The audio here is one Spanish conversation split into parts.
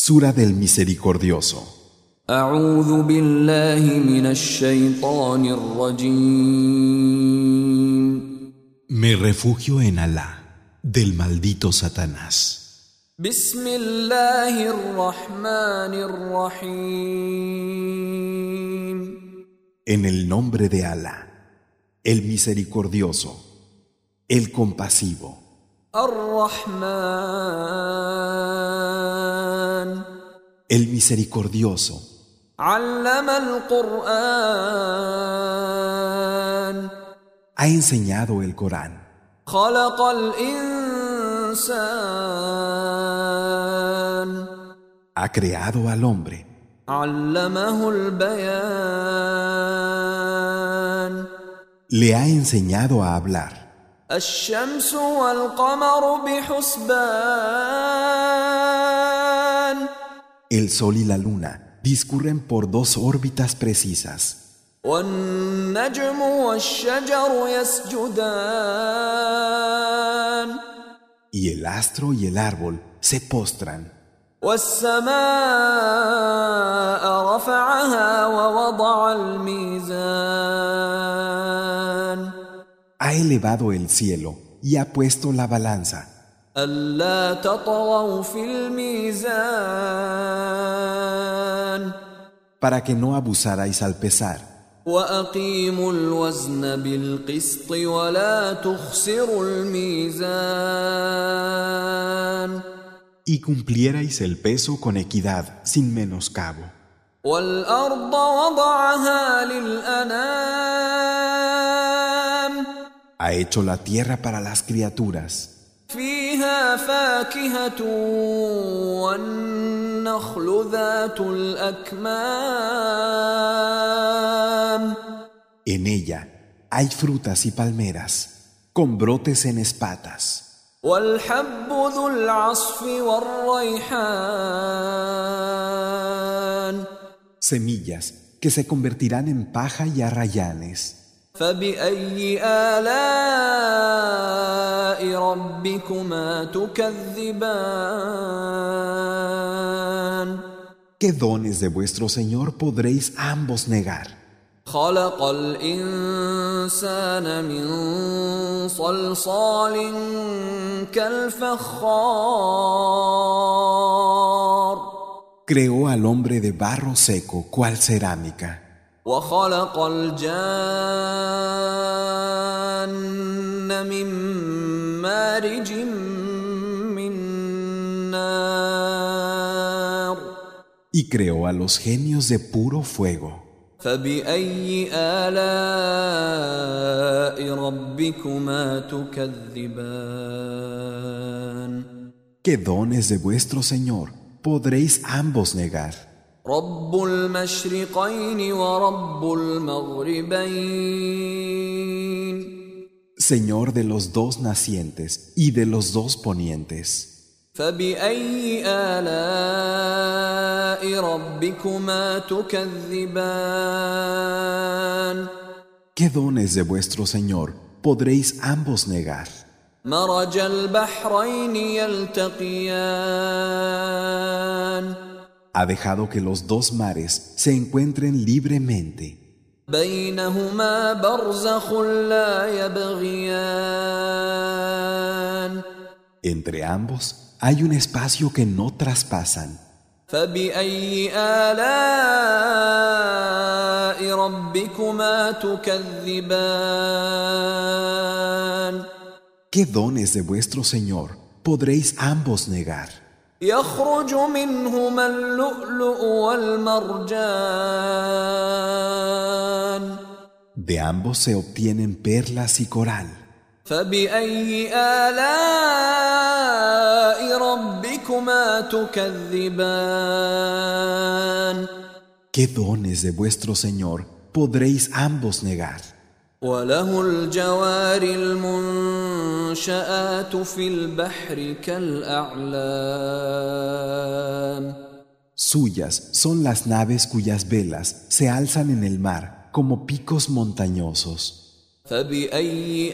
Sura del Misericordioso. أعوذ بالله من الشيطان الرجيم. Me refugio en Alá, del maldito Satanás. بسم الله الرحمن الرحيم. En el nombre de Alá, el Misericordioso, el Compasivo. الرحمن El Misericordioso علم القرآن ha enseñado el Corán. خلق الإنسان Ha creado al hombre. علمه البيان Le ha enseñado a hablar. الشمس والقمر بحسبان El sol y la luna discurren por dos órbitas precisas. والنجم والشجر يسجدان Y el astro y el árbol se postran. والسماء رفعها ووضع الميزان Ha elevado el cielo y ha puesto la balanza, ألا تطغوا في الميزان para que no abusarais al pesar, وأقيموا الوزن بالقسط ولا تخسروا الميزان y cumplierais el peso con equidad sin menoscabo. والأرض وضعها للأنام Ha hecho la tierra para las criaturas. فيها فاكهة والنخل ذات الأكمام En ella hay frutas y palmeras, con brotes en espatas, والحب ذو العصف والريحان semillas que se convertirán en paja y arrayanes. فبأي آلاء ربكما تكذبان ¿Qué dones de vuestro Señor podréis ambos negar? خلق الإنسان من صلصال كالفخار Creó al hombre de barro seco, cual cerámica, وخلق الجان من مارج من نار y creó a los genios de puro fuego. فبأي آلاء ربكما تكذبان ¿Qué dones de vuestro Señor podréis ambos negar? رب المشرقين ورب المغربين Señor de los dos nacientes y de los dos ponientes. فبأي آلاء ربكما تكذبان ¿Qué dones de vuestro Señor podréis ambos negar? مرج البحرين يلتقيان Ha dejado que los dos mares se encuentren libremente. بينهما برزخ لا يبغيان Entre ambos hay un espacio que no traspasan. فبأي آلاء ربكما تكذبان ¿Qué dones de vuestro Señor podréis ambos negar? يخرج منهما اللؤلؤ والمرجان De ambos se obtienen perlas y coral. فبأي آلاء ربكما تكذبان ¿Qué dones de vuestro Señor podréis ambos negar? وله الجوار المنشآت في البحر كالأعلام Suyas son las naves cuyas velas se alzan en el mar como picos montañosos. فبأي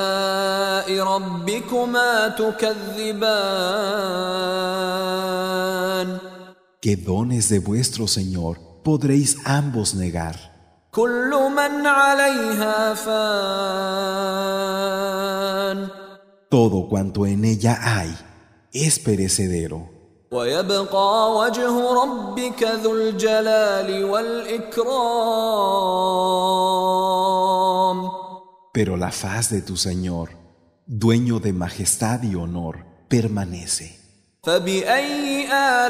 آلاء ربكما تكذبان ¿Qué dones de vuestro Señor podréis ambos negar? كل من عليها فان Todo cuanto en ella hay es perecedero, ويبقى وجه ربك ذو الجلال والإكرام pero la faz de tu Señor, dueño de majestad y honor, permanece. فبأي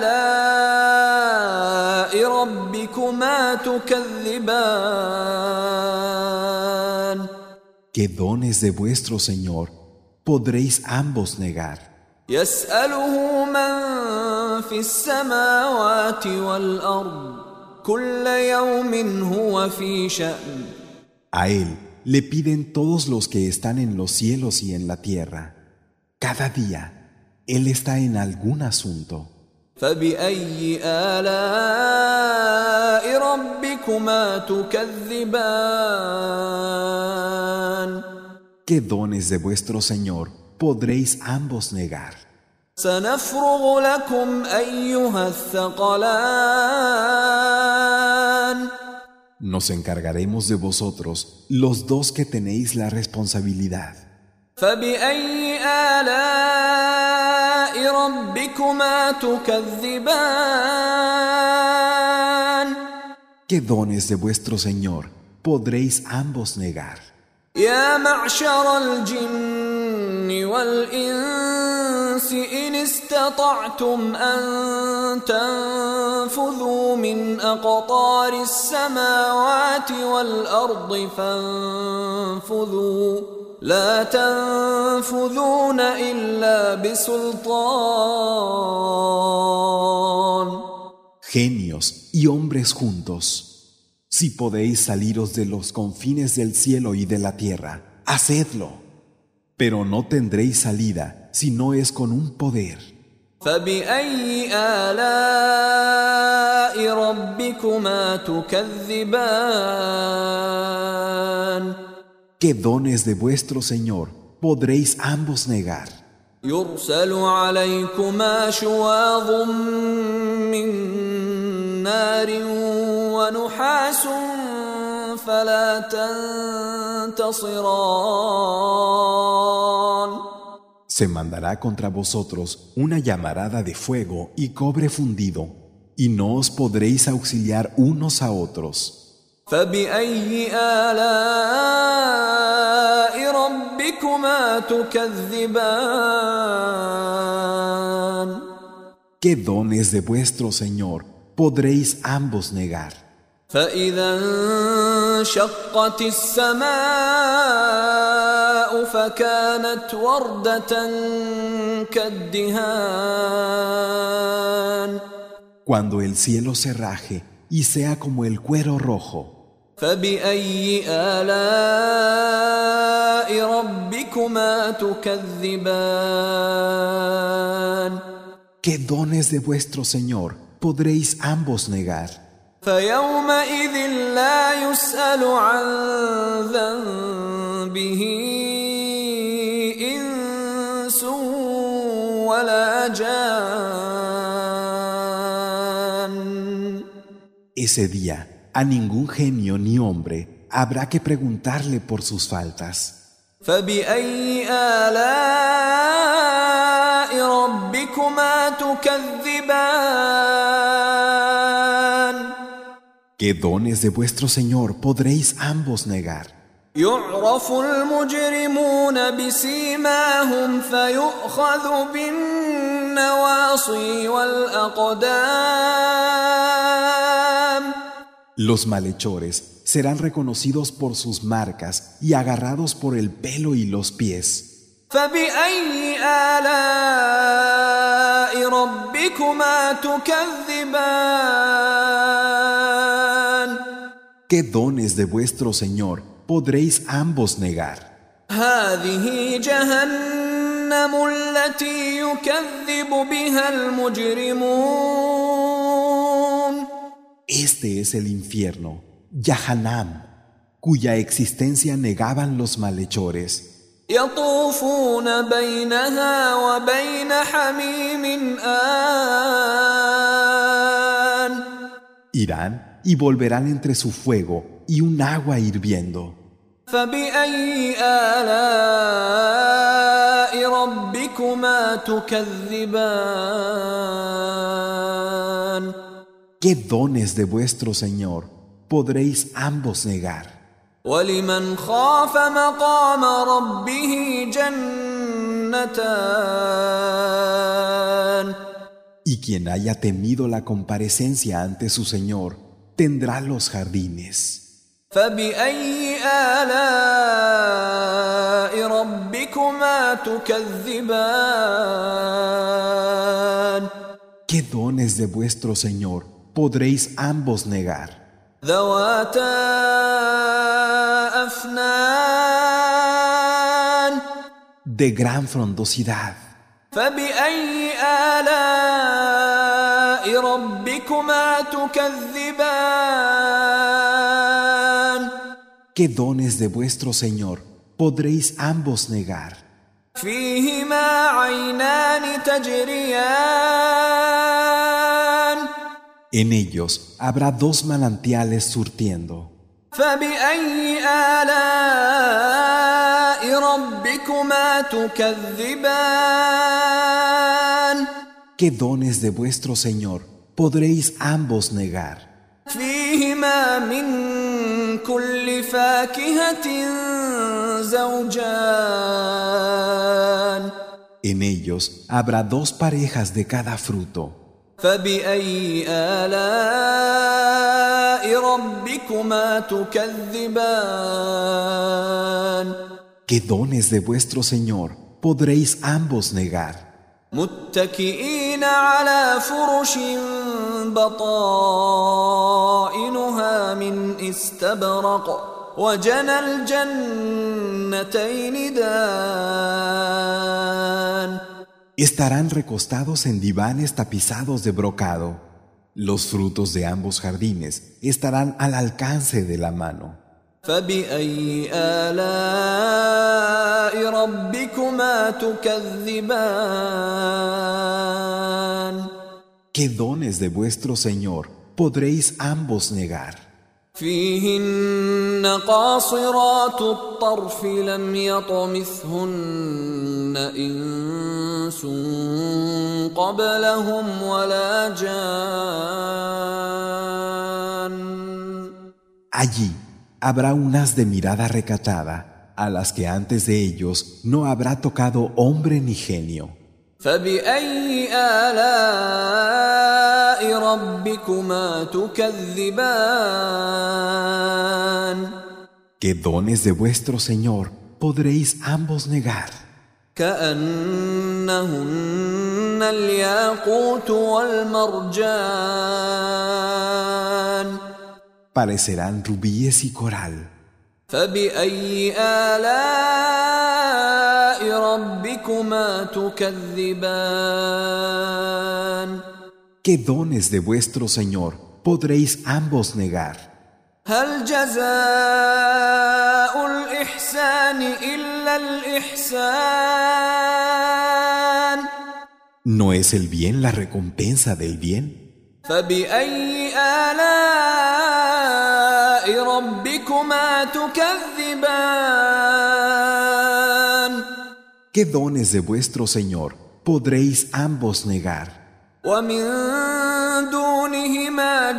آلاء ربكما تكذبان ¿Qué dones de vuestro Señor podréis ambos negar? يسأله من في السماوات والأرض كل يوم هو في شأن A Él le piden todos los que están en los cielos y en la tierra. Cada día, Él está en algún asunto. فبأي آلاء ربكما تكذبان ¿Qué dones de vuestro Señor podréis ambos negar? سنفرغ لكم أيها الثقلان Nos encargaremos de vosotros, los dos que tenéis la responsabilidad. فبأي آلاء ربكما تكذبان ¿Qué dones de vuestro Señor podréis ambos negar? يا معشر الجن والإنس إن استطعتم أن تنفذوا من أقطار السماوات والأرض فانفذوا لا تنفذون إلا بسلطان Genios y hombres juntos, si podéis saliros de los confines del cielo y de la tierra, hacedlo, pero no tendréis salida si no es con un poder. فبأي آلاء ربكما تكذبان ¿Qué dones de vuestro Señor podréis ambos negar? يرسل عليكما شواظ من نار ونحاس فلا تنتصران Se mandará contra vosotros una llamarada de fuego y cobre fundido, y no os podréis auxiliar unos a otros. فبأي آلاء ربكما تكذبان ¿Qué dones de vuestro Señor podréis ambos negar? فإذا انشقت السماء فكانت وردة كالدهان Cuando el cielo se raje y sea como el cuero rojo, فبأي آلاء ربكما تكذبان ¿qué dones de vuestro Señor podréis ambos negar? فيومئذ لا يسأل عن ذنبه إنس ولا جان Ese día, a ningún genio ni hombre habrá que preguntarle por sus faltas. فبأي آلاء ربكما تكذبان ¿Qué dones de vuestro Señor podréis ambos negar? يعرف المجرمون بسيماهم فيؤخذ بالنواصي والأقدام Los malhechores serán reconocidos por sus marcas y agarrados por el pelo y los pies. فبأي آلاء ربكما تكذبان ¿Qué dones de vuestro Señor podréis ambos negar? هذه جهنم التي يكذب بها المجرمون Este es el infierno, Yahanam, cuya existencia negaban los malhechores. يطوفون بينها وبين حميم Irán y volverán entre su fuego y un agua hirviendo. فبأي آلاء ربكما تكذبان ¿Qué dones de vuestro Señor podréis ambos negar? ولمن خاف مقام ربه جنتان Y quien haya temido la comparecencia ante su Señor, tendrá los jardines. فبأي آلاء ربكما تكذبان ¿Qué dones de vuestro Señor podréis ambos negar? ذواتا أفنان De gran frondosidad. فبأي آلاء ربكما تكذبان ¿Qué dones de vuestro Señor podréis ambos negar? فيهما عينان تجريان En ellos habrá dos manantiales surtiendo. فبأي آلاء ربكما تكذبان ¿Qué dones de vuestro Señor podréis ambos negar? فيهما من كل فاكهة زوجان En ellos habrá dos parejas de cada fruto. فبأي آلاء ربكما تكذبان ¿Qué dones de vuestro Señor podréis ambos negar? متكئين على فرش بطائنها من استبرق وجنى الجنتين دان Estarán recostados en divanes tapizados de brocado. Los frutos de ambos jardines estarán al alcance de la mano. فبأي آلاء ربكما تكذبان ¿Qué dones de vuestro Señor podréis ambos negar? فيهن قاصرات الطرف لم يطمثهن إنس قبلهم ولا جان Allí habrá unas de mirada recatada, a las que antes de ellos no habrá tocado hombre ni genio. فبأي آلاء ربكما تكذبان ¿Qué dones de vuestro Señor podréis ambos negar? كأنهن الياقوت والمرجان Parecerán rubíes y coral. فبأي آلاء ربكما تكذبان ¿Qué dones de vuestro Señor podréis ambos negar? هل جزاء الإحسان إلا الإحسان ¿No es el bien la recompensa del bien? فبأي آلاء ربكما تكذبان ¿Qué dones de vuestro Señor podréis ambos negar? ومن دونهما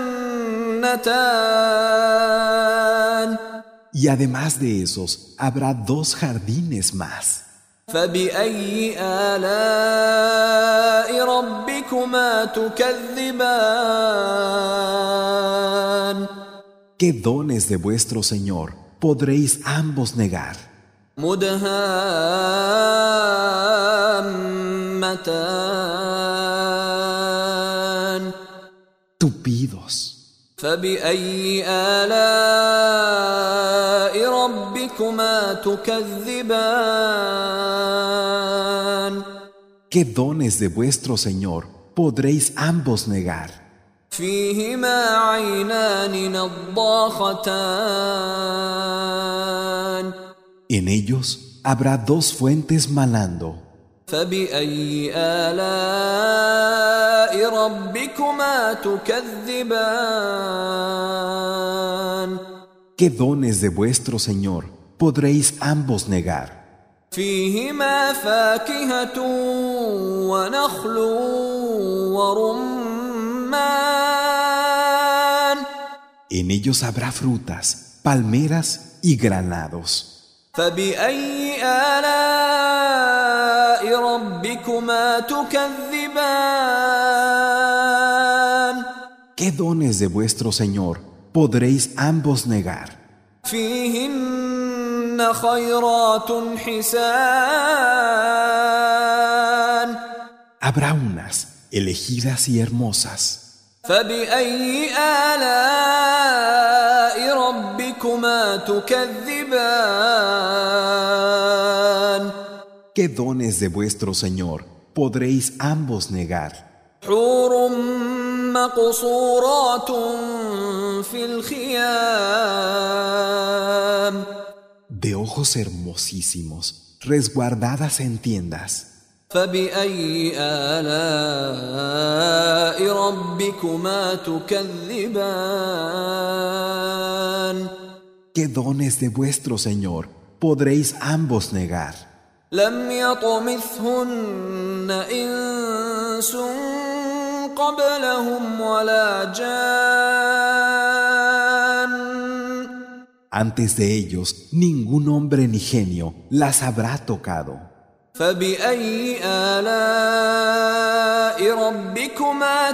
جنتان Y además de esos, habrá dos jardines más. فبأي آلاء ربكما تكذبان ¿Qué dones de vuestro Señor podréis ambos negar? مدهامتان Tupidos. فبأي آلاء ربكما تكذبان ¿Qué dones de vuestro Señor podréis ambos negar? فيهما عينان نضاختان En ellos habrá dos fuentes manando. فبأي آلاء ربكما تكذبان ¿Qué dones de vuestro Señor podréis ambos negar? فيهما فاكهة ونخل ورمان En ellos habrá frutas, palmeras y granados. فبأي آلاء ربكما تكذبان ¿Qué dones de vuestro Señor podréis ambos negar? فيهن خيرات حسان Habrá unas elegidas y hermosas. فبأي آلاء ربكما تكذبان ¿Qué dones de vuestro Señor podréis ambos negar? حور مقصورات في الخيام De ojos hermosísimos, resguardadas en tiendas. فبأي آلاء ربكما تكذبان ¿Qué dones de vuestro Señor podréis ambos negar? لم يطمثهن إنس قبلهم ولا جان Antes de ellos, ningún hombre ni genio las habrá tocado. فبأي آلاء ربكما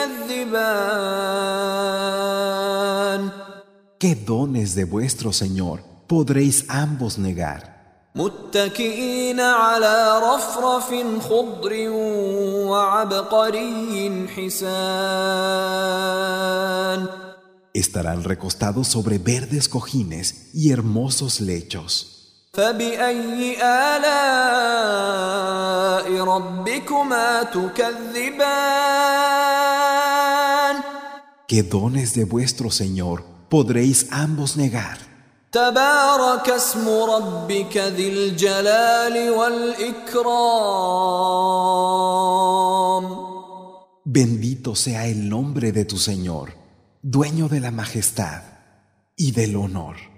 تكذبان ¿Qué dones de vuestro Señor podréis ambos negar? متكئين على رفرف خضر وعبقري حسان Estarán recostados sobre verdes cojines y hermosos lechos. فبأي آلاء ربكما تكذبان ¿Qué dones de vuestro Señor podréis ambos negar? تبارك اسم ربك ذي الجلال والإكرام Bendito sea el nombre de tu Señor, dueño de la majestad y del honor.